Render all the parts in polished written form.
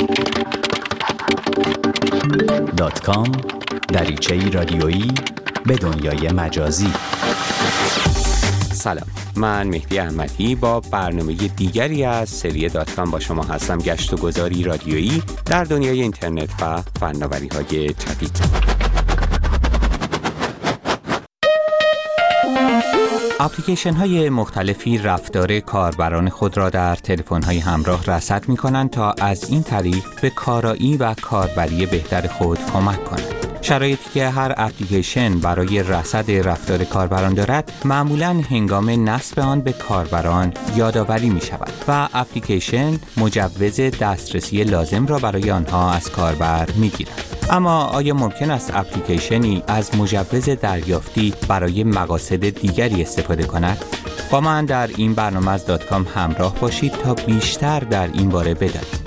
.com دریچه‌ای رادیویی به دنیای مجازی. سلام، من مهدی احمدی با برنامه دیگری از سری .com با شما هستم. گشت و گذاری رادیویی در دنیای اینترنت و فناوری‌های جدید. اپلیکیشن های مختلفی رفتار کاربران خود را در تلفن های همراه رصد می کنند تا از این طریق به کارایی و کاربری بهتر خود کمک کنند. شرایطی که هر اپلیکیشن برای رصد رفتار کاربران دارد معمولاً هنگام نصب آن به کاربران یادآوری می شود و اپلیکیشن مجوز دسترسی لازم را برای آنها از کاربر می گیرد. اما آیا ممکن است اپلیکیشنی از مجوز دریافتی برای مقاصد دیگری استفاده کند؟ با من در این برنامه از .com همراه باشید تا بیشتر در این باره بدانید.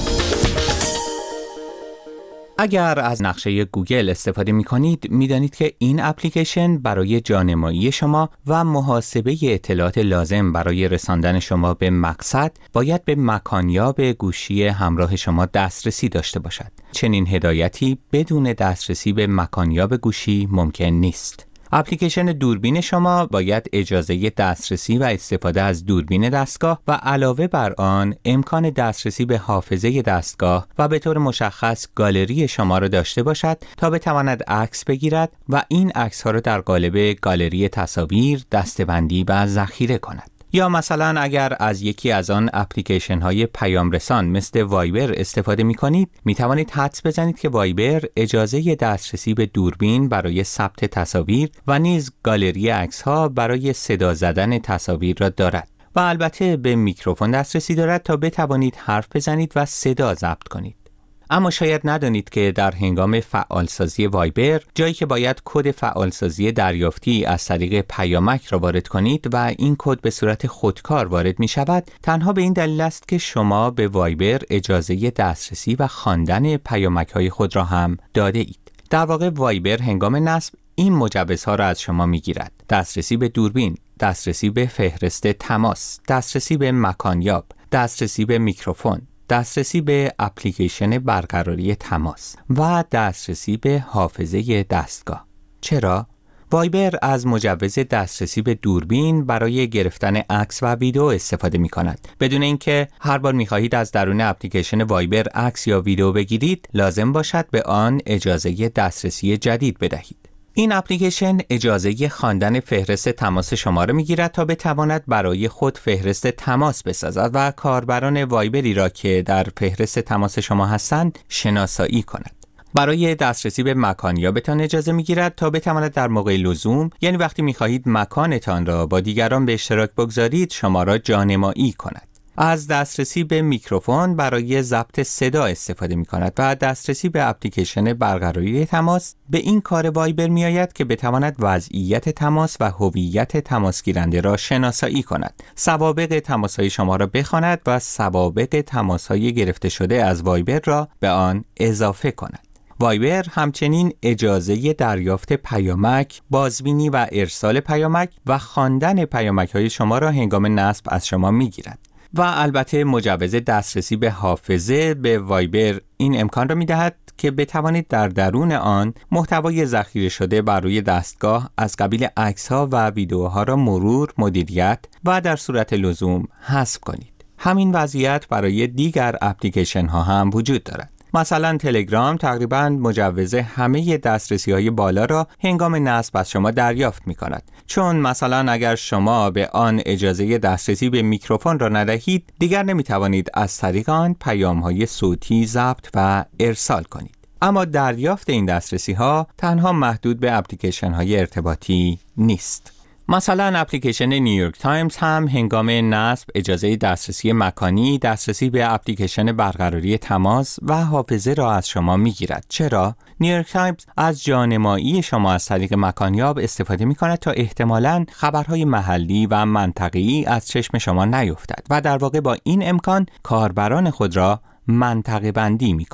اگر از نقشه گوگل استفاده می کنید، می دانید که این اپلیکیشن برای جانمایی شما و محاسبه اطلاعات لازم برای رساندن شما به مقصد باید به مکانیاب گوشی همراه شما دسترسی داشته باشد. چنین هدایتی بدون دسترسی به مکانیاب گوشی ممکن نیست. اپلیکیشن دوربین شما باید اجازه دسترسی و استفاده از دوربین دستگاه و علاوه بر آن امکان دسترسی به حافظه دستگاه و به طور مشخص گالری شما را داشته باشد تا بتواند عکس بگیرد و این عکس‌ها را در قالب گالری تصاویر دسته‌بندی و ذخیره کند. یا مثلا اگر از یکی از آن اپلیکیشن های پیام رسان مثل وایبر استفاده می کنید، می توانید حدس بزنید که وایبر اجازه دسترسی به دوربین برای ثبت تصاویر و نیز گالری عکس ها برای صدا زدن تصاویر را دارد و البته به میکروفون دسترسی دارد تا بتوانید حرف بزنید و صدا ضبط کنید. اما شاید ندانید که در هنگام فعالسازی وایبر، جایی که باید کد فعالسازی دریافتی از طریق پیامک را وارد کنید و این کد به صورت خودکار وارد می شود، تنها به این دلیل است که شما به وایبر اجازه دسترسی و خواندن پیامک های خود را هم داده اید. در واقع وایبر هنگام نصب این مجوزها را از شما می گیرد: دسترسی به دوربین، دسترسی به فهرست تماس، دسترسی به مکانیاب، دسترسی به میکروفون، دسترسی به اپلیکیشن برقراری تماس و دسترسی به حافظه دستگاه. چرا؟ وایبر از مجوز دسترسی به دوربین برای گرفتن عکس و ویدیو استفاده می کند. بدون اینکه هر بار می خواهید از درون اپلیکیشن وایبر عکس یا ویدیو بگیرید، لازم باشد به آن اجازه دسترسی جدید بدهید. این اپلیکیشن اجازه خواندن فهرست تماس شما را می‌گیرد تا بتواند برای خود فهرست تماس بسازد و کاربران وایبری را که در فهرست تماس شما هستند شناسایی کند. برای دسترسی به مکانیابتان اجازه می‌گیرد تا بتواند در موقع لزوم، یعنی وقتی می‌خواهید مکانتان را با دیگران به اشتراک بگذارید، شما را جانمایی کند. از دسترسی به میکروفون برای ضبط صدا استفاده می کند و دسترسی به اپلیکیشن برقراری تماس به این کار وایبر می آید که بتواند وضعیت تماس و هویت تماس گیرنده را شناسایی کند، سوابق تماس های شما را بخواند و سوابق تماس های گرفته شده از وایبر را به آن اضافه کند. وایبر همچنین اجازه دریافت پیامک، بازبینی و ارسال پیامک و خواندن پیامک های شما را هنگام نصب از شما می گیرد. و البته مجوز دسترسی به حافظه به وایبر این امکان را می‌دهد که بتوانید در درون آن محتوای ذخیره شده بر روی دستگاه از قبیل عکس‌ها و ویدیوها را مرور، مدیریت و در صورت لزوم حذف کنید. همین وضعیت برای دیگر اپلیکیشن‌ها هم وجود دارد. مثلا تلگرام تقریباً مجوز همه دسترسی‌های بالا را هنگام نصب از شما دریافت می‌کند. چون مثلا اگر شما به آن اجازه دسترسی به میکروفون را ندهید، دیگر نمی‌توانید از طریق آن پیام‌های صوتی ضبط و ارسال کنید. اما دریافت این دسترسی‌ها تنها محدود به اپلیکیشن‌های ارتباطی نیست. مثلا اپلیکیشن نیویورک تایمز هم هنگام نصب اجازه دسترسی مکانی، دسترسی به اپلیکیشن برقراری تماس و حافظه را از شما میگیرد. چرا؟ نیویورک تایمز از جانمایی شما از طریق مکانیاب استفاده می کند تا احتمالاً خبرهای محلی و منطقه‌ای از چشم شما نیفتد و در واقع با این امکان کاربران خود را منطقه بندی می کند.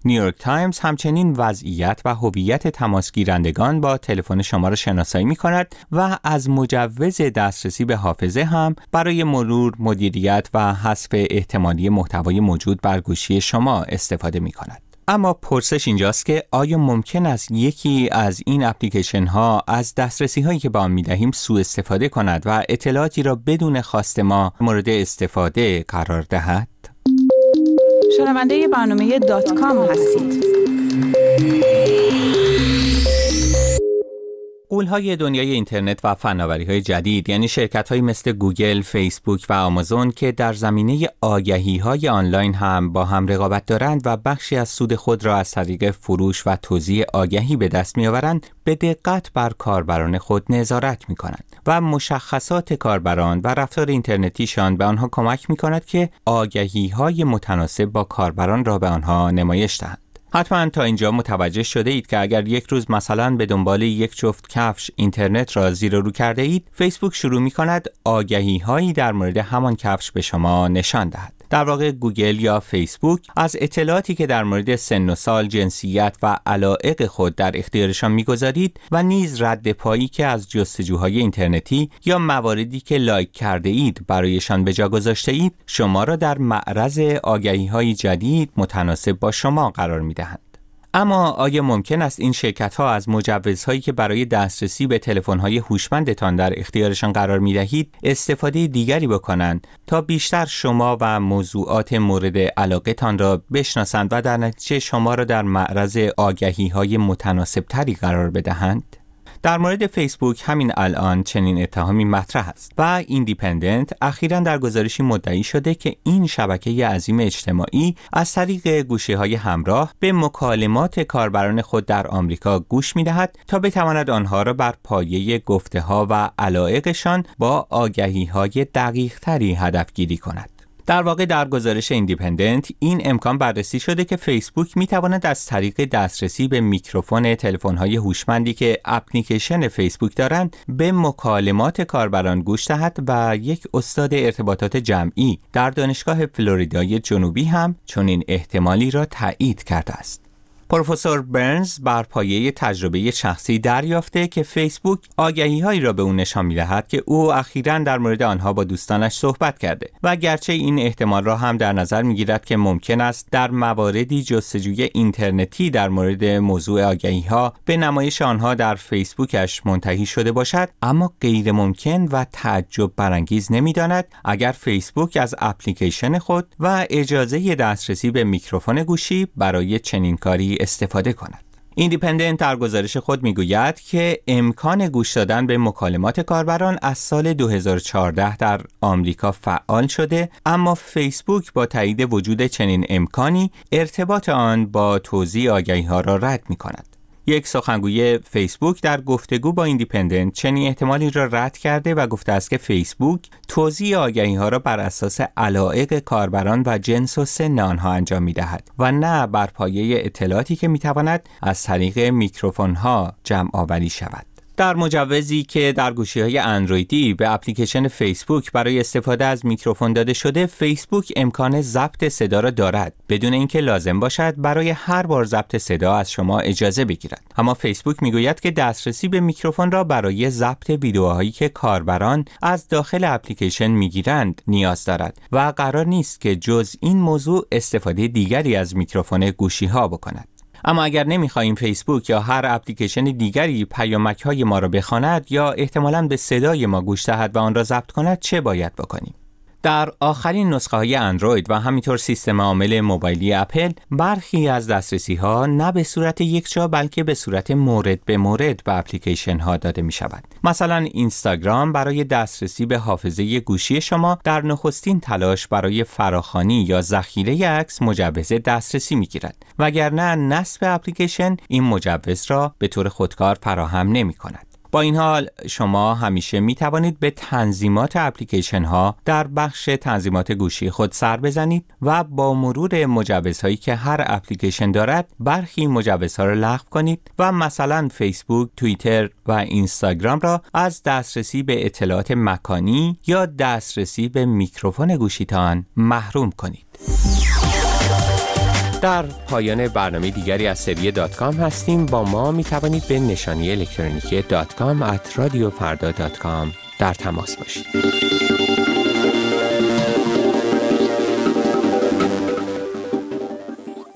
نیویورک تایمز همچنین وضعیت و هویت تماس گیرندگان با تلفن شما را شناسایی می‌کند و از مجوز دسترسی به حافظه هم برای مرور، مدیریت و حذف احتمالی محتوای موجود بر گوشی شما استفاده می‌کند. اما پرسش اینجاست که آیا ممکن است یکی از این اپلیکیشن ها از دسترسی هایی که به آن می‌دهیم سوء استفاده کند و اطلاعاتی را بدون خواست ما مورد استفاده قرار دهد؟ شنونده برنامه .com هستید. غول‌های دنیای اینترنت و فناوری‌های جدید، یعنی شرکت‌هایی مثل گوگل، فیسبوک و آمازون که در زمینه آگهی‌های آنلاین هم با هم رقابت دارند و بخشی از سود خود را از طریق فروش و توزیع آگهی به دست می‌آورند، به دقت بر کاربران خود نظارت می‌کنند و مشخصات کاربران و رفتار اینترنتیشان به آنها کمک می‌کند که آگهی‌های متناسب با کاربران را به آنها نمایش دهند. حتما تا اینجا متوجه شده اید که اگر یک روز مثلا به دنبال یک جفت کفش اینترنت را زیر و رو کرده اید، فیسبوک شروع می کند آگهی هایی در مورد همان کفش به شما نشان دهد. در واقع گوگل یا فیسبوک از اطلاعاتی که در مورد سن و سال، جنسیت و علایق خود در اختیارشان می‌گذارید و نیز رد پایی که از جستجوهای اینترنتی یا مواردی که لایک کرده اید برایشان به جا گذاشته اید، شما را در معرض آگهی‌های جدید متناسب با شما قرار می‌دهند. اما آیا ممکن است این شرکت‌ها از مجوزهایی که برای دسترسی به تلفن‌های هوشمندتان در اختیارشان قرار می‌دهید استفاده دیگری بکنند تا بیشتر شما و موضوعات مورد علاقه‌تان را بشناسند و در نتیجه شما را در معرض آگهی‌های متناسب‌تری قرار بدهند؟ در مورد فیسبوک همین الان چنین اتهامی مطرح است و ایندیپندنت اخیراً در گزارشی مدعی شده که این شبکه عظیم اجتماعی از طریق گوشی‌های همراه به مکالمات کاربران خود در آمریکا گوش می‌دهد تا بتواند آنها را بر پایه گفته‌ها و علایقشان با آگهی‌های دقیق‌تری هدفگیری کند. در واقع در گزارش ایندیپندنت این امکان بررسی شده که فیسبوک میتواند از طریق دسترسی به میکروفون تلفن‌های هوشمندی که اپلیکیشن فیسبوک دارند به مکالمات کاربران گوش دهد و یک استاد ارتباطات جمعی در دانشگاه فلوریدای جنوبی هم چنین احتمالی را تایید کرده است. پروفسور برنز بر پایه تجربه شخصی دریافته که فیسبوک آگهی‌هایی را به او نشان می‌دهد که او اخیراً در مورد آنها با دوستانش صحبت کرده و گرچه این احتمال را هم در نظر می‌گیرد که ممکن است در مواردی جستجوی اینترنتی در مورد موضوع آگهی‌ها به نمایش آنها در فیسبوکش منتهی شده باشد، اما غیر ممکن و تعجب برانگیز نمی‌داند اگر فیسبوک از اپلیکیشن خود و اجازه دسترسی به میکروفون گوشی برای چنین کاری استفاده کند. ایندیپندنت در گزارش خود میگوید که امکان گوش دادن به مکالمات کاربران از سال 2014 در آمریکا فعال شده، اما فیسبوک با تایید وجود چنین امکانی ارتباط آن با توزیع آگهی‌ها را رد می‌کند. یک سخنگوی فیسبوک در گفتگو با ایندیپندنت چنین احتمالی را رد کرده و گفته است که فیسبوک توزیع آگهی‌ها را بر اساس علایق کاربران و جنس و سن آنها انجام می‌دهد و نه بر پایه اطلاعاتی که می‌تواند از طریق میکروفون‌ها جمع آوری شود. در مجوزی که در گوشی‌های اندرویدی به اپلیکیشن فیسبوک برای استفاده از میکروفون داده شده، فیسبوک امکان ضبط صدا را دارد بدون اینکه لازم باشد برای هر بار ضبط صدا از شما اجازه بگیرد. اما فیسبوک میگوید که دسترسی به میکروفون را برای ضبط ویدیوهایی که کاربران از داخل اپلیکیشن میگیرند نیاز دارد و قرار نیست که جز این موضوع استفاده دیگری از میکروفون گوشی‌ها بکند. اما اگر نمی‌خواهیم فیسبوک یا هر اپلیکیشن دیگری پیامک‌های ما را بخواند یا احتمالاً به صدای ما گوش دهد و آن را ضبط کند، چه باید بکنیم؟ در آخرین نسخه‌های اندروید و همینطور سیستم عامل موبایلی اپل، برخی از دسترسی‌ها نه به صورت یکجا بلکه به صورت مورد به مورد به اپلیکیشن‌ها داده می‌شود. مثلا اینستاگرام برای دسترسی به حافظه گوشی شما در نخستین تلاش برای فراخوانی یا ذخیره عکس مجوز دسترسی می‌گیرد، وگرنه نصب اپلیکیشن این مجوز را به طور خودکار فراهم نمی‌کند. با این حال شما همیشه می توانید به تنظیمات اپلیکیشن ها در بخش تنظیمات گوشی خود سر بزنید و با مرور مجوزهایی که هر اپلیکیشن دارد برخی مجوزها را لغو کنید و مثلا فیسبوک، توییتر و اینستاگرام را از دسترسی به اطلاعات مکانی یا دسترسی به میکروفون گوشیتان محروم کنید. در پایان برنامه دیگری از سری .com هستیم. با ما می توانید به نشانی الکترونیکی .com @radiofarda.com در تماس باشید.